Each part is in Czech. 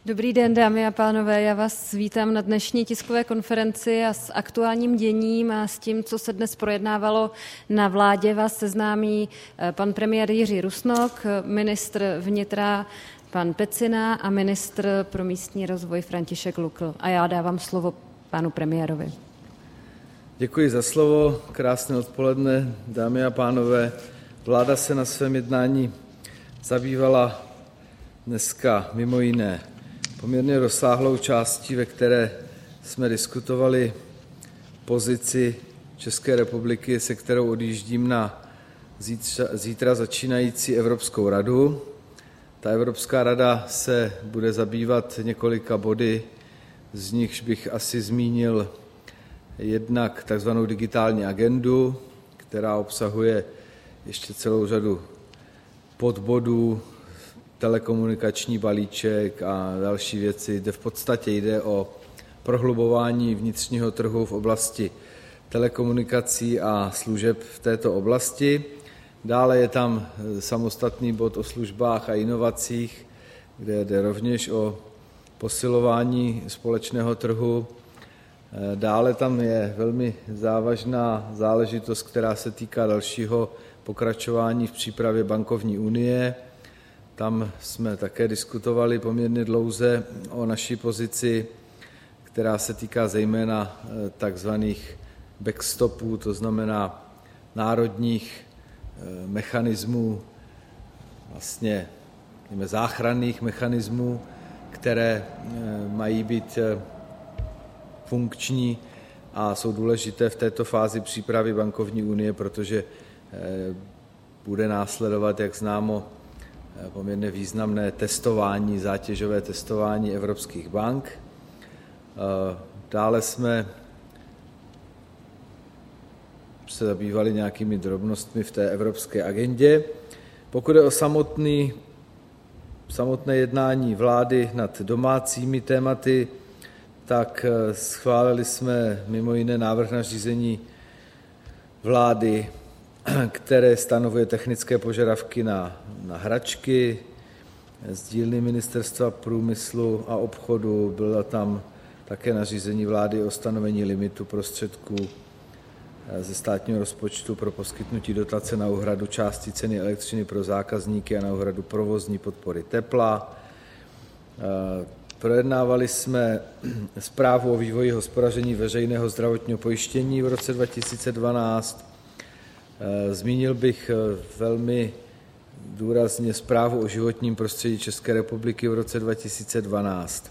Dobrý den, dámy a pánové, já vás vítám na dnešní tiskové konferenci a s aktuálním děním a s tím, co se dnes projednávalo na vládě, vás seznámí pan premiér Jiří Rusnok, ministr vnitra pan Pecina a ministr pro místní rozvoj František Lukl. A já dávám slovo panu premiérovi. Děkuji za slovo, krásné odpoledne, dámy a pánové. Vláda se na svém jednání zabývala dneska mimo jiné poměrně rozsáhlou částí, ve které jsme diskutovali pozici České republiky, se kterou odjíždím na zítra začínající Evropskou radu. Ta Evropská rada se bude zabývat několika body, z nichž bych asi zmínil jednak takzvanou digitální agendu, která obsahuje ještě celou řadu podbodů, telekomunikační balíček a další věci. V podstatě jde o prohlubování vnitřního trhu v oblasti telekomunikací a služeb v této oblasti. Dále je tam samostatný bod o službách a inovacích, kde jde rovněž o posilování společného trhu. Dále tam je velmi závažná záležitost, která se týká dalšího pokračování v přípravě bankovní unie. Tam jsme také diskutovali poměrně dlouze o naší pozici, která se týká zejména takzvaných backstopů, to znamená národních mechanismů, vlastně záchranných mechanismů, které mají být funkční a jsou důležité v této fázi přípravy bankovní unie, protože bude následovat, jak známo, poměrně významné testování, zátěžové testování evropských bank. Dále jsme se zabývali nějakými drobnostmi v té evropské agendě. Pokud je o samotné jednání vlády nad domácími tématy, tak schválili jsme mimo jiné návrh na řízení vlády, které stanovuje technické požadavky na hračky z dílny Ministerstva průmyslu a obchodu. Bylo tam také nařízení vlády o stanovení limitu prostředků ze státního rozpočtu pro poskytnutí dotace na úhradu části ceny elektřiny pro zákazníky a na úhradu provozní podpory tepla. Projednávali jsme zprávu o vývoji hospodaření veřejného zdravotního pojištění v roce 2012. Zmínil bych velmi důrazně zprávu o životním prostředí České republiky v roce 2012.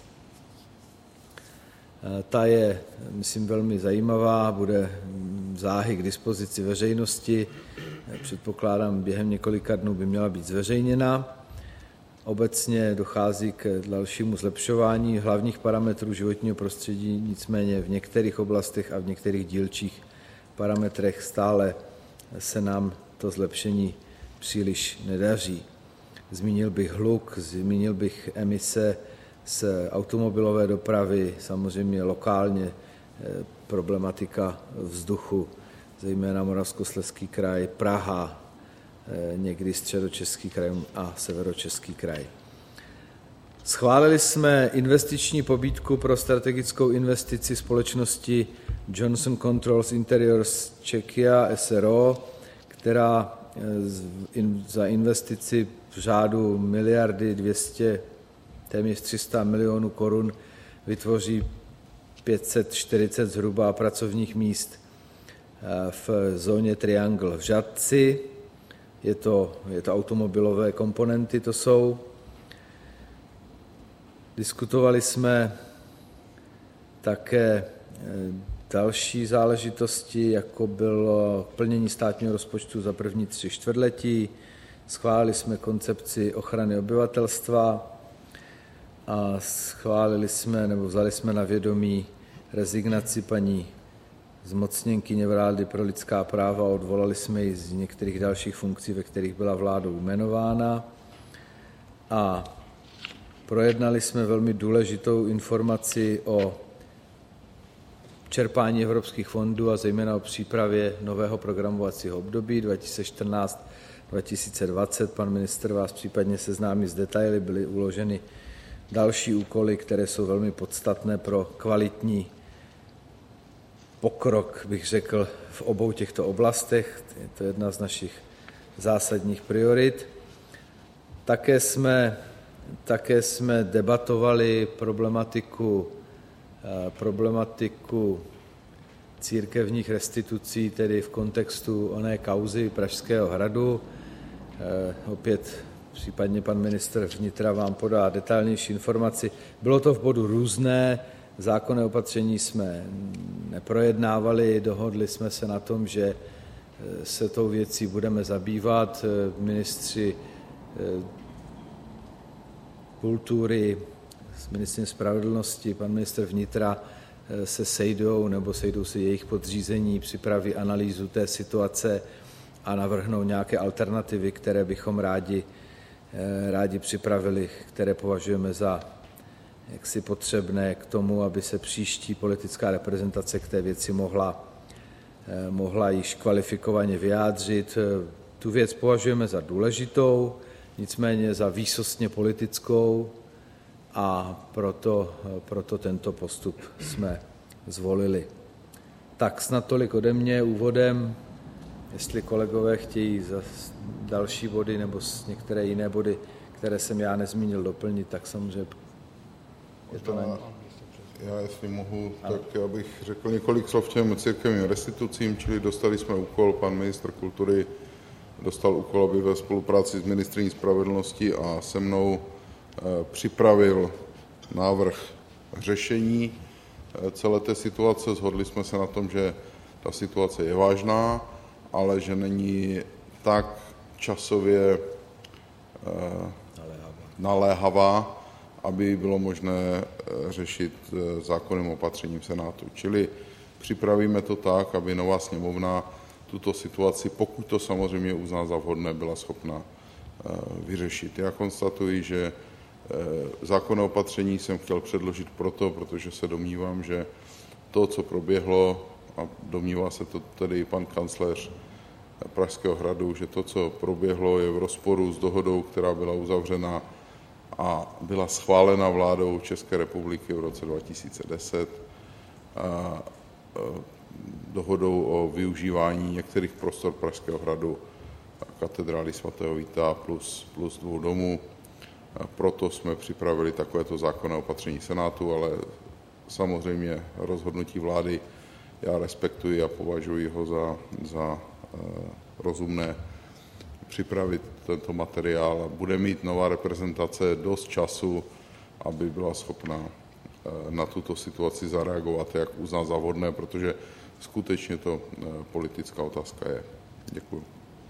Ta je, myslím, velmi zajímavá, bude záhy k dispozici veřejnosti. Předpokládám, během několika dnů by měla být zveřejněna. Obecně dochází k dalšímu zlepšování hlavních parametrů životního prostředí, nicméně v některých oblastech a v některých dílčích parametrech stále se nám to zlepšení příliš nedaří. Zmínil bych hluk, zmínil bych emise z automobilové dopravy, samozřejmě lokálně problematika vzduchu, zejména Moravskoslezský kraj, Praha, někdy Středočeský kraj a Severočeský kraj. Schválili jsme investiční pobídku pro strategickou investici společnosti Johnson Controls Interiors Czechia s.r.o., která za investici v řádu miliardy 200, téměř 300 milionů korun vytvoří 540 zhruba pracovních míst v zóně Triangle v Žatci. Je to automobilové komponenty, to jsou. Diskutovali jsme také další záležitosti, jako bylo plnění státního rozpočtu za první 3 čtvrtletí. Schválili jsme koncepci ochrany obyvatelstva a vzali jsme na vědomí rezignaci paní zmocněnkyně vlády pro lidská práva a odvolali jsme ji z některých dalších funkcí, ve kterých byla vládou jmenována. A projednali jsme velmi důležitou informaci o čerpání evropských fondů a zejména o přípravě nového programovacího období 2014-2020. Pan ministr vás případně seznámí s detaily, byly uloženy další úkoly, které jsou velmi podstatné pro kvalitní pokrok, bych řekl, v obou těchto oblastech. Je to jedna z našich zásadních priorit. Také jsme debatovali problematiku církevních restitucí, tedy v kontextu oné kauzy Pražského hradu. Opět případně pan ministr vnitra vám podá detailnější informaci. Bylo to v bodu různé, zákonné opatření jsme neprojednávali, dohodli jsme se na tom, že se tou věcí budeme zabývat. Ministři kultury, ministryně spravedlnosti, pan ministr vnitra se sejdou se jejich podřízení, připraví analýzu té situace a navrhnou nějaké alternativy, které bychom rádi připravili, které považujeme za jaksi potřebné k tomu, aby se příští politická reprezentace k té věci mohla již kvalifikovaně vyjádřit. Tu věc považujeme za důležitou, nicméně za výsostně politickou a proto tento postup jsme zvolili. Tak snad tolik ode mě úvodem. Jestli kolegové chtějí za další body nebo některé jiné body, které jsem já nezmínil, doplnit, tak samozřejmě je to na ně. Já, jestli mohu, tak já bych řekl několik slov těm církevním restitucím, čili dostali jsme úkol, pan ministr kultury dostal úkol, aby ve spolupráci s ministryní spravedlnosti a se mnou připravil návrh řešení celé té situace. Shodli jsme se na tom, že ta situace je vážná, ale že není tak časově naléhavá, aby bylo možné řešit zákonným opatřením Senátu. Čili připravíme to tak, aby nová sněmovna tuto situaci, pokud to samozřejmě uzná za vhodné, byla schopna vyřešit. Já konstatuji, že zákonné opatření jsem chtěl předložit protože se domnívám, že to, co proběhlo, a domnívá se to tedy pan kancléř Pražského hradu, že to, co proběhlo, je v rozporu s dohodou, která byla uzavřena a byla schválena vládou České republiky v roce 2010, dohodou o využívání některých prostor Pražského hradu, katedrály svatého Víta plus 2 domů. Proto jsme připravili takovéto zákonné opatření Senátu, ale samozřejmě rozhodnutí vlády já respektuji a považuji ho za rozumné připravit tento materiál a bude mít nová reprezentace dost času, aby byla schopna na tuto situaci zareagovat, jak uzná za vhodné, protože skutečně to politická otázka je. Děkuji.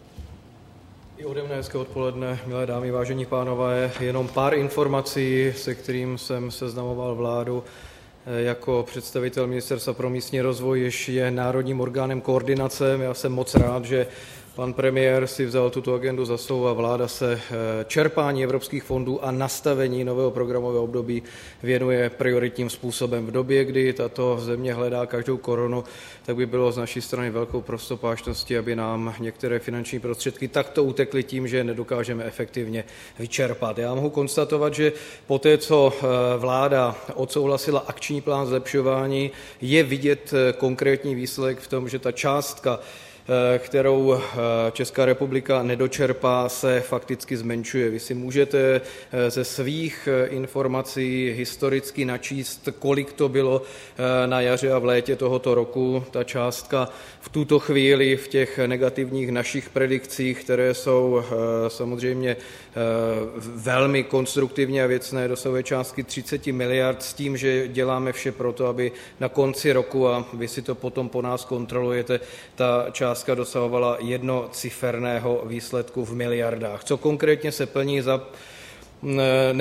I ode mne hezké odpoledne, milé dámy, vážení pánové. Jenom pár informací, se kterým jsem seznamoval vládu. Jako představitel Ministerstva pro místní rozvoj, jež je národním orgánem koordinace. Já jsem moc rád, že pan premiér si vzal tuto agendu za svou a vláda se čerpání evropských fondů a nastavení nového programového období věnuje prioritním způsobem. V době, kdy tato země hledá každou korunu, tak by bylo z naší strany velkou prostopášností, aby nám některé finanční prostředky takto utekly tím, že nedokážeme efektivně vyčerpat. Já mohu konstatovat, že poté, co vláda odsouhlasila akční plán zlepšování, je vidět konkrétní výsledek v tom, že ta částka, kterou Česká republika nedočerpá, se fakticky zmenšuje. Vy si můžete ze svých informací historicky načíst, kolik to bylo na jaře a v létě tohoto roku. Ta částka v tuto chvíli v těch negativních našich predikcích, které jsou samozřejmě velmi konstruktivně a věcné, dosahuje částky 30 miliard s tím, že děláme vše pro to, aby na konci roku, a vy si to potom po nás kontrolujete, ta částka dosahovala jednociferného výsledku v miliardách. Co konkrétně se plní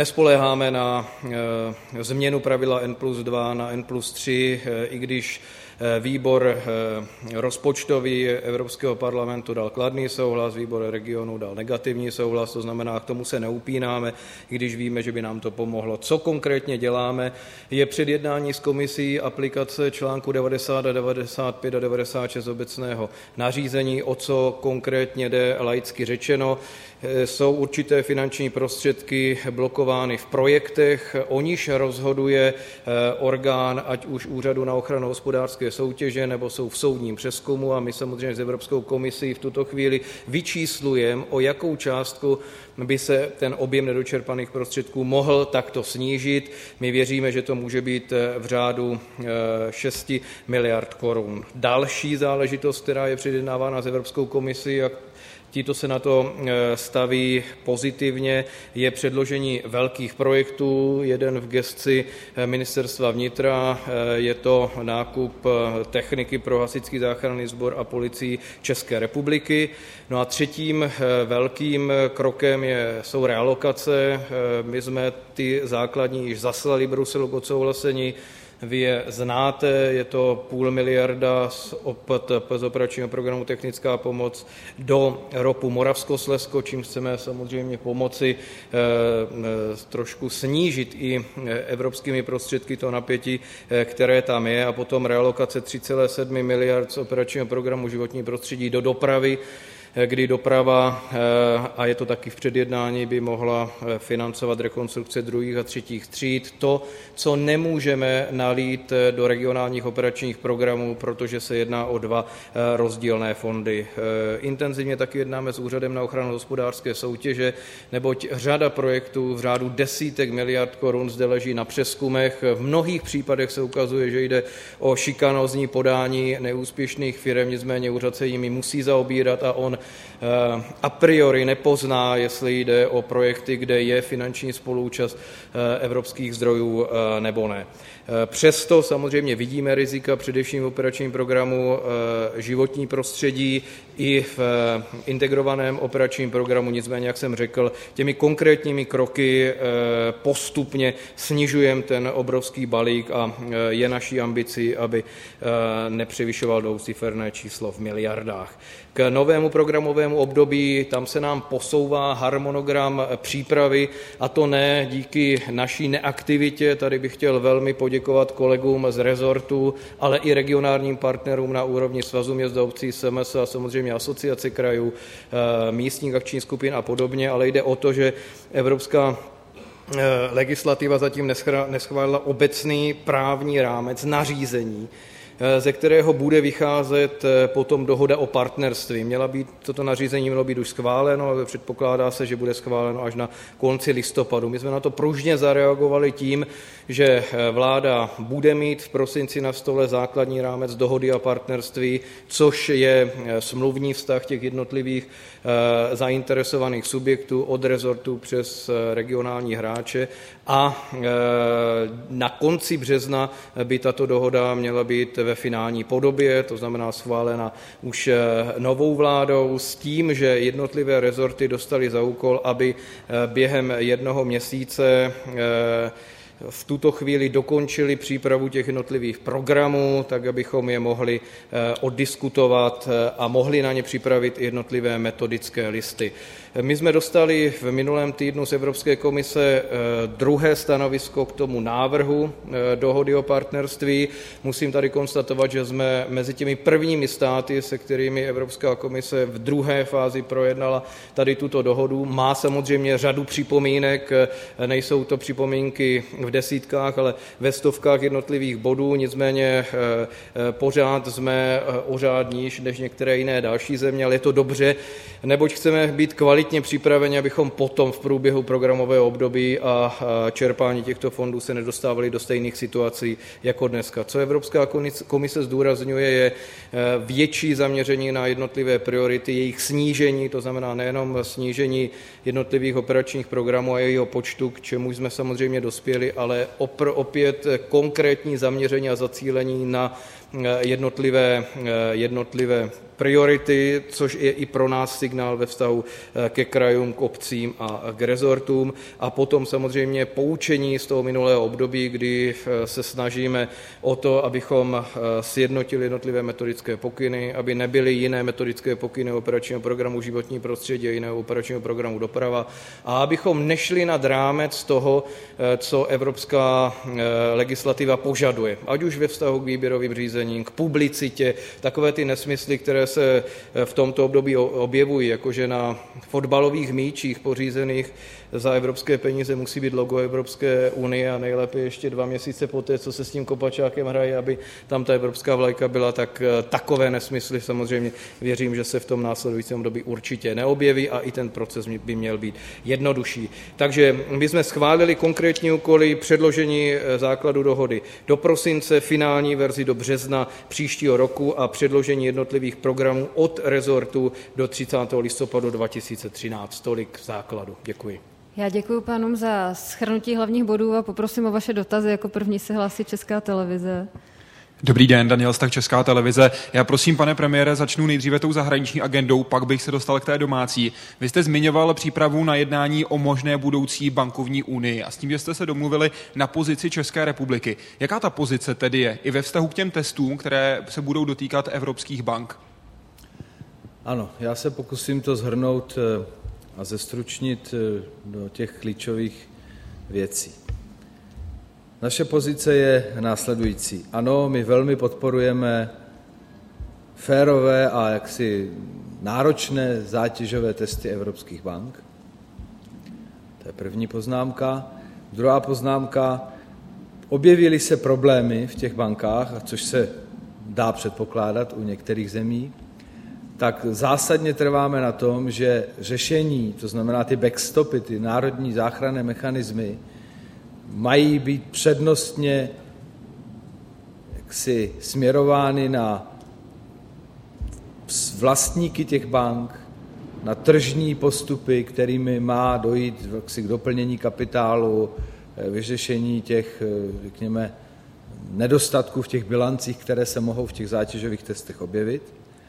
nespoléháme na změnu pravidla N+2 na N+3, i když Výbor rozpočtový Evropského parlamentu dal kladný souhlas, výbor regionu dal negativní souhlas, to znamená, k tomu se neupínáme, i když víme, že by nám to pomohlo. Co konkrétně děláme, je předjednání s komisí aplikace článku 90 a 95 a 96 obecného nařízení, o co konkrétně jde laicky řečeno. Jsou určité finanční prostředky blokovány v projektech, o níž rozhoduje orgán, ať už Úřadu na ochranu hospodářské soutěže, nebo jsou v soudním přezkumu a my samozřejmě s Evropskou komisí v tuto chvíli vyčíslujeme, o jakou částku by se ten objem nedočerpaných prostředků mohl takto snížit. My věříme, že to může být v řádu 6 miliard korun. Další záležitost, která je předjednávána s Evropskou komisí, a tito se na to staví pozitivně, je předložení velkých projektů. Jeden v gesci ministerstva vnitra, je to nákup techniky pro hasičský záchranný sbor a policii České republiky. No a třetím velkým krokem jsou realokace. My jsme ty základní již zaslali Bruselu k odsouhlasení. Vy je znáte, je to 0,5 miliardy z operačního programu Technická pomoc do ROPu Moravskoslezsko, čím chceme samozřejmě pomoci trošku snížit i evropskými prostředky to napětí, které tam je, a potom realokace 3,7 miliard z operačního programu Životní prostředí do dopravy, kdy doprava, a je to taky v předjednání, by mohla financovat rekonstrukce druhých a třetích tříd. To, co nemůžeme nalít do regionálních operačních programů, protože se jedná o dva rozdílné fondy. Intenzivně taky jednáme s Úřadem na ochranu hospodářské soutěže, neboť řada projektů v řádu desítek miliard korun zde leží na přezkumech. V mnohých případech se ukazuje, že jde o šikanózní podání neúspěšných firem, nicméně úřad se jimi musí zaobírat a on a priori nepozná, jestli jde o projekty, kde je finanční spoluúčast evropských zdrojů nebo ne. Přesto samozřejmě vidíme rizika, především v operačním programu Životní prostředí i v integrovaném operačním programu. Nicméně, jak jsem řekl, těmi konkrétními kroky postupně snižujeme ten obrovský balík a je naší ambicí, aby nepřevyšoval dvouciferné číslo v miliardách. K novému programovému období tam se nám posouvá harmonogram přípravy, a to ne díky naší neaktivitě. Tady bych chtěl velmi poděkovat kolegům z rezortu, ale i regionálním partnerům na úrovni Svazu měst a obcí, SMS a samozřejmě Asociace krajů, místních akčních skupin a podobně, ale jde o to, že evropská legislativa zatím neschválila obecný právní rámec nařízení, ze kterého bude vycházet potom dohoda o partnerství. Toto nařízení mělo být už schváleno, ale předpokládá se, že bude schváleno až na konci listopadu. My jsme na to pružně zareagovali tím, že vláda bude mít v prosinci na stole základní rámec dohody o partnerství, což je smluvní vztah těch jednotlivých zainteresovaných subjektů od rezortu přes regionální hráče, a na konci března by tato dohoda měla být ve finální podobě, to znamená schválena už novou vládou, s tím, že jednotlivé rezorty dostaly za úkol, aby během jednoho měsíce v tuto chvíli dokončili přípravu těch jednotlivých programů, tak abychom je mohli oddiskutovat a mohli na ně připravit jednotlivé metodické listy. My jsme dostali v minulém týdnu z Evropské komise druhé stanovisko k tomu návrhu dohody o partnerství. Musím tady konstatovat, že jsme mezi těmi prvními státy, se kterými Evropská komise v druhé fázi projednala tady tuto dohodu. Má samozřejmě řadu připomínek, nejsou to připomínky v desítkách, ale ve stovkách jednotlivých bodů, nicméně pořád jsme o řád níž než některé jiné další země, ale je to dobře, neboť chceme být kvalitně připraveni, abychom potom v průběhu programového období a čerpání těchto fondů se nedostávali do stejných situací jako dneska. Co Evropská komise zdůrazňuje, je větší zaměření na jednotlivé priority, jejich snížení, to znamená nejenom snížení jednotlivých operačních programů a jejího počtu, k čemu jsme samozřejmě dospěli, ale opět konkrétní zaměření a zacílení na jednotlivé priority, což je i pro nás signál ve vztahu ke krajům, k obcím a k rezortům. A potom samozřejmě poučení z toho minulého období, kdy se snažíme o to, abychom sjednotili jednotlivé metodické pokyny, aby nebyly jiné metodické pokyny operačního programu Životní prostředí a jiného operačního programu Doprava a abychom nešli nad rámec toho, co evropská legislativa požaduje. Ať už ve vztahu k výběrovým řízením, k publicitě, takové ty nesmysly, které se v tomto období objevují, jakože na fotbalových míčích pořízených za evropské peníze musí být logo Evropské unie a nejlépe ještě 2 měsíce poté, co se s tím kopačákem hraje, aby tam ta evropská vlajka byla, tak takové nesmysly samozřejmě věřím, že se v tom následujícím období určitě neobjeví a i ten proces by měl být jednodušší. Takže my jsme schválili konkrétní úkoly, předložení základu dohody do prosince, finální verzi do března příštího roku a předložení jednotlivých programů od rezortu do 30. listopadu 2013. Tolik základu. Děkuji. Já děkuji pánům za shrnutí hlavních bodů a poprosím o vaše dotazy. Jako první se hlásí Česká televize. Dobrý den, Daniel Stach, Česká televize. Já prosím, pane premiére, začnu nejdříve tou zahraniční agendou, pak bych se dostal k té domácí. Vy jste zmiňoval přípravu na jednání o možné budoucí bankovní unii a s tím, že jste se domluvili na pozici České republiky. Jaká ta pozice tedy je i ve vztahu k těm testům, které se budou dotýkat evropských bank? Ano, já se pokusím to shrnout a zestručnit do těch klíčových věcí. Naše pozice je následující. Ano, my velmi podporujeme férové a jaksi náročné zátěžové testy evropských bank. To je první poznámka. Druhá poznámka, objevily se problémy v těch bankách, což se dá předpokládat u některých zemí, tak zásadně trváme na tom, že řešení, to znamená ty backstopy, ty národní záchranné mechanismy, mají být přednostně jaksi směrovány na vlastníky těch bank, na tržní postupy, kterými má dojít jaksi k doplnění kapitálu, vyřešení těch, řekněme, nedostatků v těch bilancích, které se mohou v těch zátěžových testech objevit.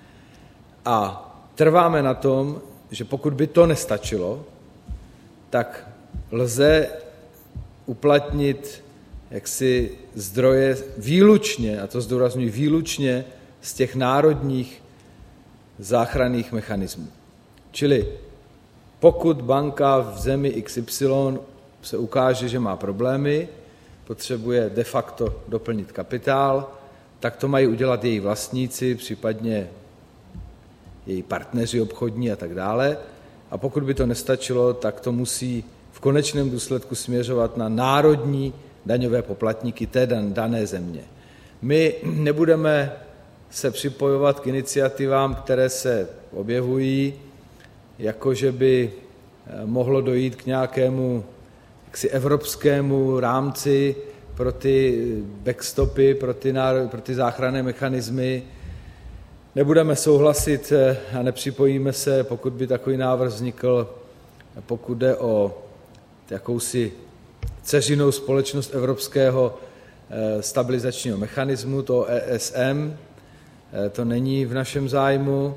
A trváme na tom, že pokud by to nestačilo, tak lze uplatnit jaksi zdroje výlučně, a to zdůrazňuji výlučně, z těch národních záchranných mechanismů. Čili pokud banka v zemi XY se ukáže, že má problémy, potřebuje de facto doplnit kapitál, tak to mají udělat její vlastníci, případně její partneři obchodní a tak dále. A pokud by to nestačilo, tak to musí v konečném důsledku směřovat na národní daňové poplatníky té dané země. My nebudeme se připojovat k iniciativám, které se objevují, jakože by mohlo dojít k nějakému jaksi evropskému rámci pro ty backstopy, pro ty záchranné mechanismy. Nebudeme souhlasit a nepřipojíme se, pokud by takový návrh vznikl, pokud jde o jakousi dceřinou společnost Evropského stabilizačního mechanismu, to ESM. To není v našem zájmu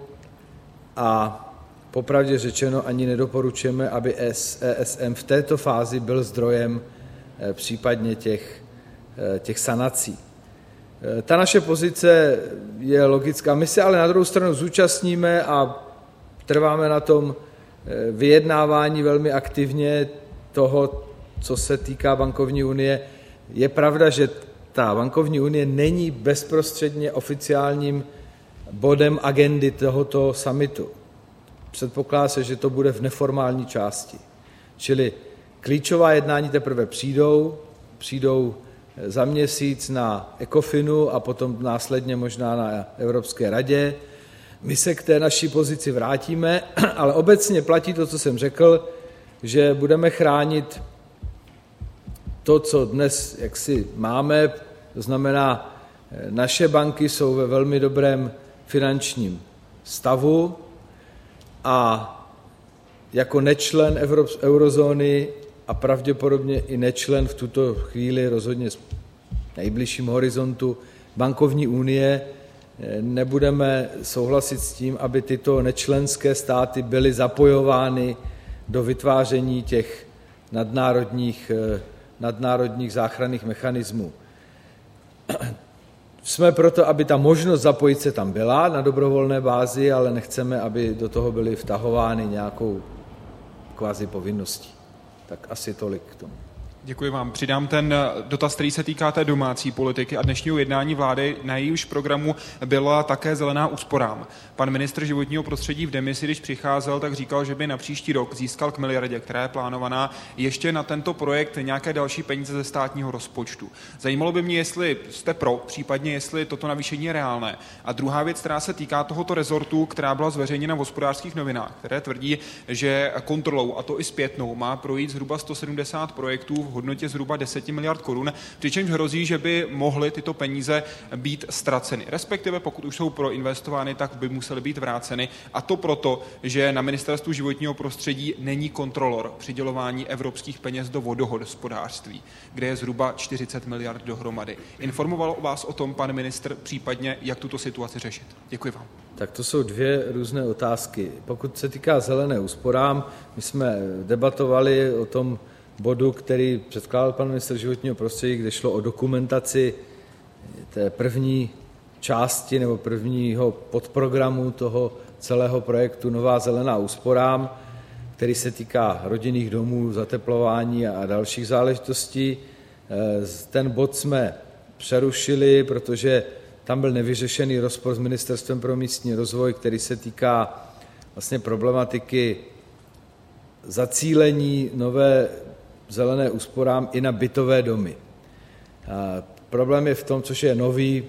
a popravdě řečeno ani nedoporučujeme, aby ESM v této fázi byl zdrojem případně těch sanací. Ta naše pozice je logická. My se ale na druhou stranu zúčastníme a trváme na tom vyjednávání velmi aktivně toho, co se týká bankovní unie. Je pravda, že ta bankovní unie není bezprostředně oficiálním bodem agendy tohoto summitu. Předpokládá se, že to bude v neformální části. Čili klíčová jednání teprve přijdou za měsíc na ECOFINu a potom následně možná na Evropské radě. My se k té naší pozici vrátíme, ale obecně platí to, co jsem řekl, že budeme chránit to, co dnes jaksi máme, to znamená, naše banky jsou ve velmi dobrém finančním stavu a jako nečlen eurozóny a pravděpodobně i nečlen v tuto chvíli, rozhodně v nejbližším horizontu bankovní unie, nebudeme souhlasit s tím, aby tyto nečlenské státy byly zapojovány do vytváření těch nadnárodních záchranných mechanismů. Jsme proto, aby ta možnost zapojit se tam byla na dobrovolné bázi, ale nechceme, aby do toho byly vtahovány nějakou kvazi povinností. Tak asi tolik k tomu. Děkuji vám. Přidám ten dotaz, který se týká té domácí politiky a dnešního jednání vlády. Na jejímž programu byla také zelená úsporám. Pan ministr životního prostředí v demisi, když přicházel, tak říkal, že by na příští rok získal k miliardě, která je plánovaná, ještě na tento projekt nějaké další peníze ze státního rozpočtu. Zajímalo by mě, jestli jste pro, případně jestli toto navýšení je reálné. A druhá věc, která se týká tohoto rezortu, která byla zveřejněna v Hospodářských novinách, které tvrdí, že kontrolou, a to i zpětnou, má projít zhruba 170 projektů v hodnotě zhruba 10 miliard korun, přičemž hrozí, že by mohly tyto peníze být ztraceny. Respektive pokud už jsou proinvestovány, tak by musely být vráceny. A to proto, že na Ministerstvu životního prostředí není kontrolor přidělování evropských peněz do vodohospodářství, kde je zhruba 40 miliard dohromady. Informoval vás o tom pan ministr, případně jak tuto situaci řešit? Děkuji vám. Tak to jsou dvě různé otázky. Pokud se týká zelené úsporám, my jsme debatovali o tom bodu, který předkládal pan ministr životního prostředí, kde šlo o dokumentaci té první části nebo prvního podprogramu toho celého projektu Nová zelená úsporám, který se týká rodinných domů, zateplování a dalších záležitostí. Ten bod jsme přerušili, protože tam byl nevyřešený rozpor s Ministerstvem pro místní rozvoj, který se týká vlastně problematiky zacílení nové zelené úsporám i na bytové domy. Problém je v tom, což je nový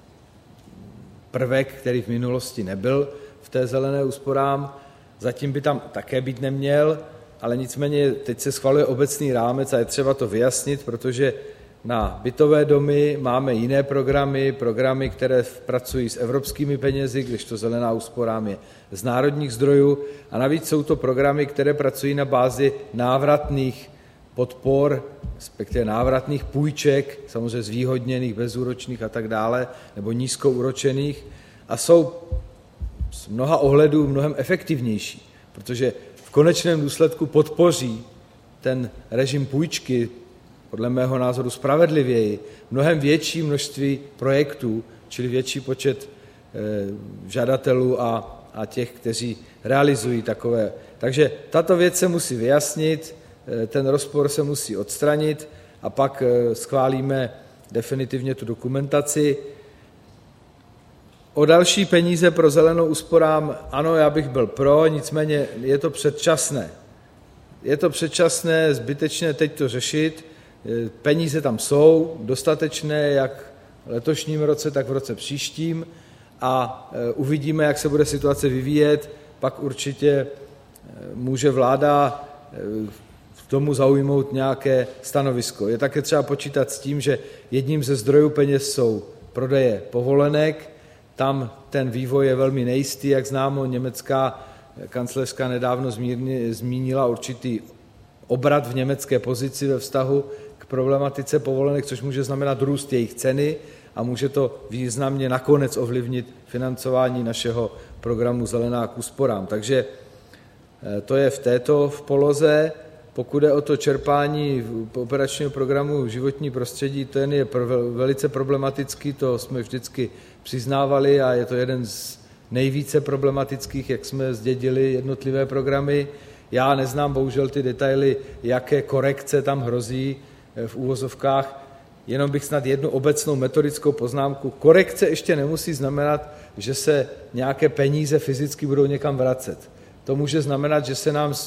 prvek, který v minulosti nebyl v té zelené úsporám, zatím by tam také být neměl, ale nicméně teď se schvaluje obecný rámec a je třeba to vyjasnit, protože na bytové domy máme jiné programy, které pracují s evropskými penězi, kdežto zelená úsporám je z národních zdrojů a navíc jsou to programy, které pracují na bázi návratných podpor, respektive návratných půjček, samozřejmě zvýhodněných, bezúročných a tak dále, nebo nízkoúročených a jsou z mnoha ohledů mnohem efektivnější, protože v konečném důsledku podpoří ten režim půjčky, podle mého názoru spravedlivěji, mnohem větší množství projektů, čili větší počet žadatelů a těch, kteří realizují takové. Takže tato věc se musí vyjasnit, ten rozpor se musí odstranit a pak schválíme definitivně tu dokumentaci. O další peníze pro zelenou úsporám, ano, já bych byl pro, nicméně je to předčasné. Je to předčasné, zbytečné teď to řešit. Peníze tam jsou dostatečné, jak v letošním roce, tak v roce příštím a uvidíme, jak se bude situace vyvíjet. Pak určitě může vláda k tomu zaujmout nějaké stanovisko. Je také třeba počítat s tím, že jedním ze zdrojů peněz jsou prodeje povolenek. Tam ten vývoj je velmi nejistý, jak známo, německá kancléřka nedávno zmínila určitý obrat v německé pozici ve vztahu k problematice povolenek, což může znamenat růst jejich ceny a může to významně nakonec ovlivnit financování našeho programu Zelená k úsporám. Takže to je v této poloze. Pokud je o to čerpání operačního programu Životní prostředí, ten je velice problematický, to jsme vždycky přiznávali a je to jeden z nejvíce problematických, jak jsme zdědili jednotlivé programy. Já neznám bohužel ty detaily, jaké korekce tam hrozí v úvozovkách, jenom bych snad jednu obecnou metodickou poznámku. Korekce ještě nemusí znamenat, že se nějaké peníze fyzicky budou někam vracet. To může znamenat, že se nám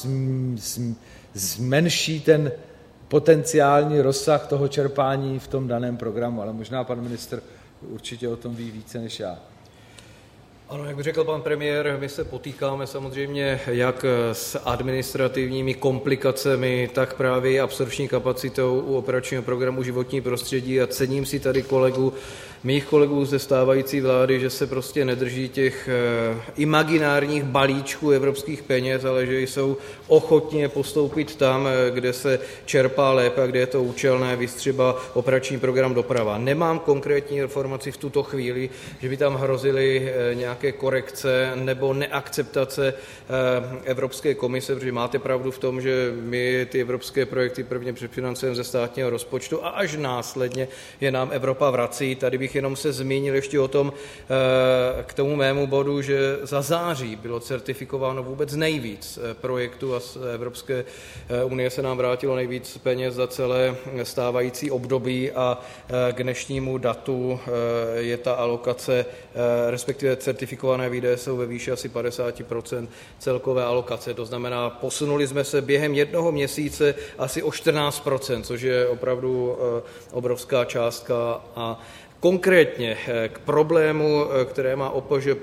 zmenší ten potenciální rozsah toho čerpání v tom daném programu, ale možná pan ministr určitě o tom ví více než já. Ano, jak by řekl pan premiér, my se potýkáme samozřejmě jak s administrativními komplikacemi, tak právě absorpční kapacitou u operačního programu Životní prostředí a cením si tady mých kolegů ze stávající vlády, že se prostě nedrží těch imaginárních balíčků evropských peněz, ale že jsou ochotně postoupit tam, kde se čerpá lépe a kde je to účelné, víc třeba operační program doprava. Nemám konkrétní informaci v tuto chvíli, že by tam hrozily nějaké korekce nebo neakceptace Evropské komise, protože máte pravdu v tom, že my ty evropské projekty prvně předfinancujeme ze státního rozpočtu a až následně je nám Evropa vrací. Tady bych jenom se zmínil ještě o tom, k tomu mému bodu, že za září bylo certifikováno vůbec nejvíc projektů a z Evropské unie se nám vrátilo nejvíc peněz za celé stávající období a k dnešnímu datu je ta alokace, respektive certifikované výdaje jsou ve výši asi 50% celkové alokace. To znamená, posunuli jsme se během jednoho měsíce asi o 14%, což je opravdu obrovská částka. A konkrétně k problému, které má OPŽP,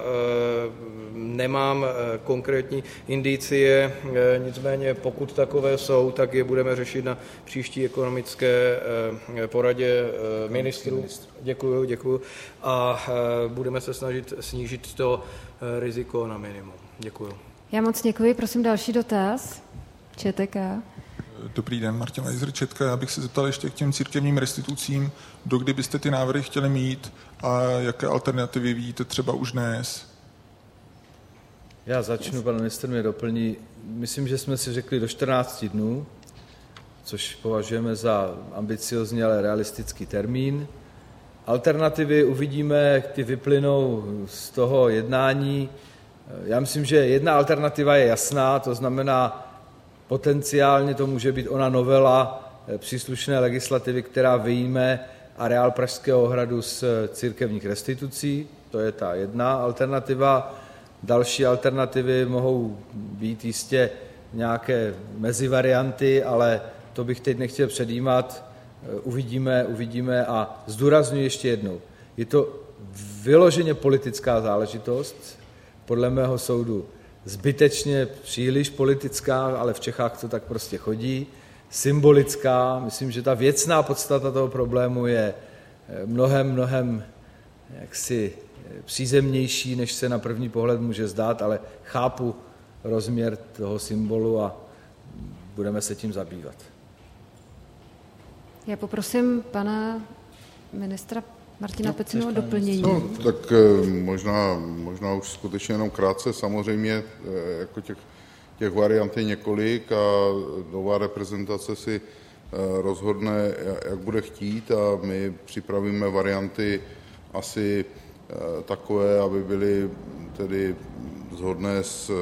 nemám konkrétní indicie, nicméně pokud takové jsou, tak je budeme řešit na příští ekonomické poradě ministrů. Děkuju. A budeme se snažit snížit to riziko na minimum. Děkuju. Já moc děkuji. Prosím další dotaz. ČTK. Dobrý den, Martin Lejzer, Četka. Já bych se zeptal ještě k těm církevním restitucím, dokdy byste ty návrhy chtěli mít a jaké alternativy vidíte třeba už dnes? Já začnu, pan ministr mě doplní. Myslím, že jsme si řekli do 14 dnů, což považujeme za ambiciozní, ale realistický termín. Alternativy uvidíme, ty vyplynou z toho jednání. Já myslím, že jedna alternativa je jasná, to znamená, potenciálně to může být ona novela příslušné legislativy, která vyjme areál Pražského hradu z církevních restitucí. To je ta jedna alternativa. Další alternativy mohou být jistě nějaké mezivarianty, ale to bych teď nechtěl předjímat. Uvidíme a zdůrazňuji ještě jednou. Je to vyloženě politická záležitost, podle mého soudu zbytečně příliš politická, ale v Čechách to tak prostě chodí, symbolická. Myslím, že ta věcná podstata toho problému je mnohem jaksi přízemnější, než se na první pohled může zdát, ale chápu rozměr toho symbolu a budeme se tím zabývat. Já poprosím pana ministra Martina Pecinu o doplnění. No, tak možná už skutečně jenom krátce. Samozřejmě jako těch variant je několik a nová reprezentace si rozhodne, jak bude chtít a my připravíme varianty asi takové, aby byly tedy shodné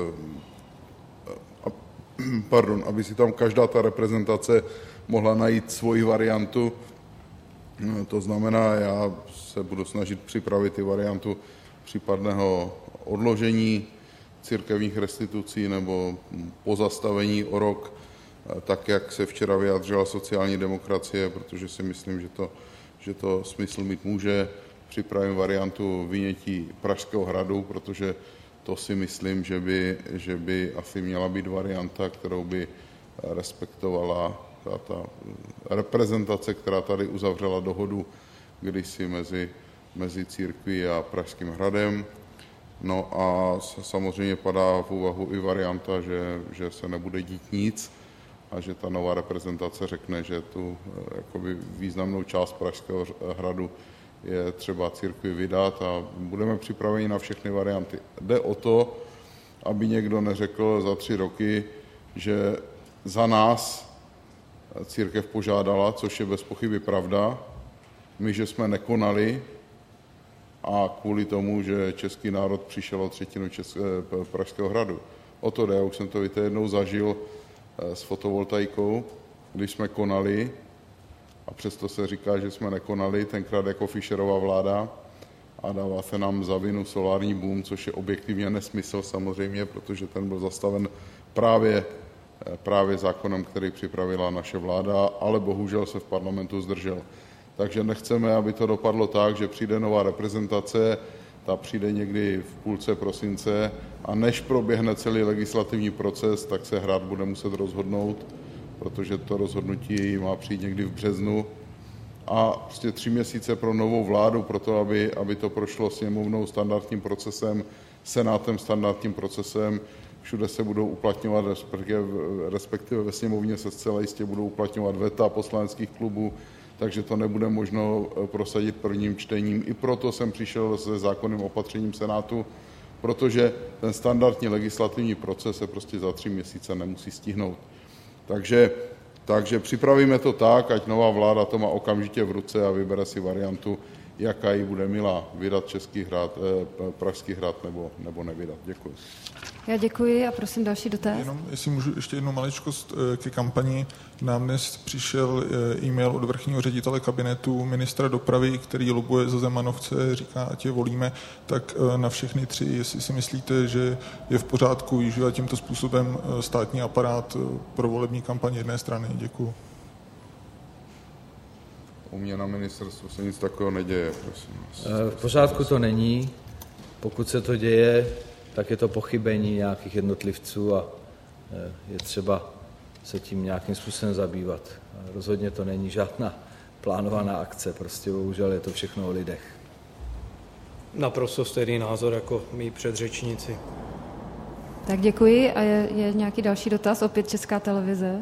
aby si tam každá ta reprezentace mohla najít svoji variantu. To znamená, já se budu snažit připravit i variantu případného odložení církevních restitucí nebo pozastavení o rok, tak jak se včera vyjádřila sociální demokracie, protože si myslím, že to smysl mít může. Připravím variantu vynětí Pražského hradu, protože to si myslím, že by asi měla být varianta, kterou by respektovala ta reprezentace, která tady uzavřela dohodu kdysi mezi církví a Pražským hradem. No a samozřejmě padá v úvahu i varianta, že se nebude dít nic a že ta nová reprezentace řekne, že tu jakoby významnou část Pražského hradu je třeba církvi vydat a budeme připraveni na všechny varianty. Jde o to, aby někdo neřekl za 3 roky, že za nás církev požádala, což je bez pochyby pravda, my, že jsme nekonali a kvůli tomu, že český národ přišel o 1/3 Pražského hradu. O to jde, já už jsem to jednou zažil s fotovoltaikou, když jsme konali a přesto se říká, že jsme nekonali, tenkrát jako Fischerova vláda a dává se nám za vinu solární boom, což je objektivně nesmysl samozřejmě, protože ten byl zastaven právě zákonem, který připravila naše vláda, ale bohužel se v parlamentu zdržel. Takže nechceme, aby to dopadlo tak, že přijde nová reprezentace ta přijde někdy v půlce prosince a než proběhne celý legislativní proces, tak se Hrad bude muset rozhodnout, protože to rozhodnutí má přijít někdy v březnu. A prostě 3 měsíce pro novou vládu, pro to, aby to prošlo sněmovnou standardním procesem, senátem standardním procesem, všude se budou uplatňovat, respektive ve sněmovně se zcela jistě budou uplatňovat veta poslaneckých klubů, takže to nebude možno prosadit prvním čtením. I proto jsem přišel se zákonným opatřením Senátu, protože ten standardní legislativní proces se prostě za 3 měsíce nemusí stihnout. Takže připravíme to tak, ať nová vláda to má okamžitě v ruce a vybere si variantu, jaká ji bude milá, vydat Pražský hrad nebo nevydat. Děkuji. Já děkuji a prosím další dotaz. Jenom, jestli můžu ještě jednu maličkost ke kampani. Nám dnes přišel e-mail od vrchního ředitele kabinetu ministra dopravy, který lobuje za Zemanovce, říká, ať je volíme, tak na všechny 3, jestli si myslíte, že je v pořádku využívat tímto způsobem státní aparát pro volební kampaň jedné strany. Děkuji. U mě na ministerstvu se nic takového neděje, prosím. V pořádku to není. Pokud se to děje, tak je to pochybení nějakých jednotlivců a je třeba se tím nějakým způsobem zabývat. Rozhodně to není žádná plánovaná akce, prostě bohužel je to všechno o lidech. Naprosto stejný názor jako mý předřečníci. Tak děkuji a je nějaký další dotaz, opět Česká televize.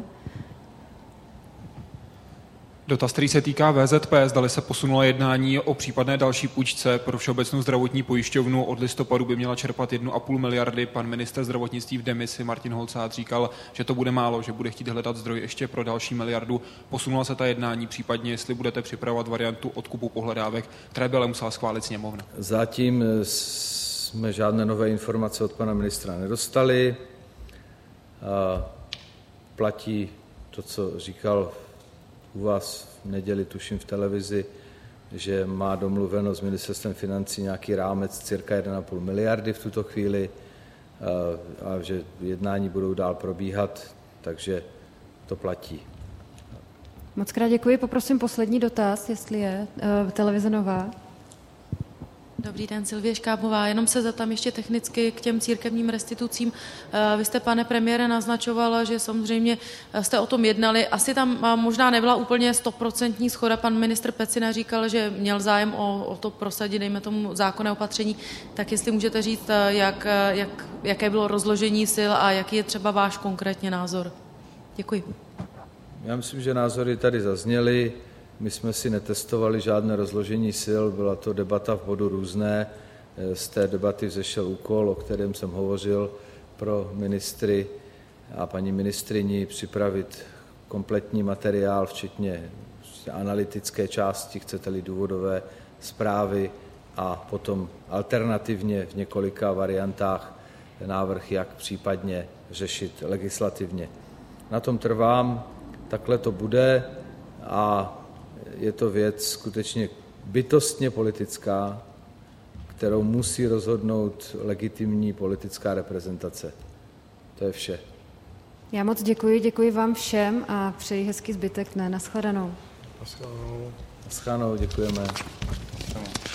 Dotaz, který se týká VZP, zdali se posunula jednání o případné další půjčce pro Všeobecnou zdravotní pojišťovnu. Od listopadu by měla čerpat 1,5 miliardy. Pan ministr zdravotnictví v demisi Martin Holcát říkal, že to bude málo, že bude chtít hledat zdroj ještě pro další miliardu. Posunula se ta jednání, případně jestli budete připravovat variantu odkupu pohledávek, které by ale musela schválit sněmovna. Zatím jsme žádné nové informace od pana ministra nedostali. Platí to, co říkal u vás v neděli, tuším v televizi, že má domluveno s ministerstvem financí nějaký rámec cirka 1,5 miliardy v tuto chvíli a že jednání budou dál probíhat, takže to platí. Moc krát děkuji. Poprosím poslední dotaz, jestli je televize Nová. Dobrý den, Silvie Škábová. Jenom se zeptám ještě technicky k těm církevním restitucím. Vy jste, pane premiére, naznačovala, že samozřejmě jste o tom jednali. Asi tam možná nebyla úplně 100% shoda. Pan ministr Pecina říkal, že měl zájem o to prosadit, dejme tomu, zákonné opatření. Tak jestli můžete říct, jaké bylo rozložení sil a jaký je třeba váš konkrétně názor. Děkuji. Já myslím, že názory tady zazněly. My jsme si netestovali žádné rozložení sil, byla to debata v bodu různé. Z té debaty vzešel úkol, o kterém jsem hovořil, pro ministry a paní ministryni připravit kompletní materiál, včetně analytické části, chcete-li důvodové zprávy a potom alternativně v několika variantách návrh, jak případně řešit legislativně. Na tom trvám, takhle to bude a je to věc skutečně bytostně politická, kterou musí rozhodnout legitimní politická reprezentace. To je vše. Já moc děkuji vám všem a přeji hezký zbytek dne. Naschledanou. Naschledanou, děkujeme.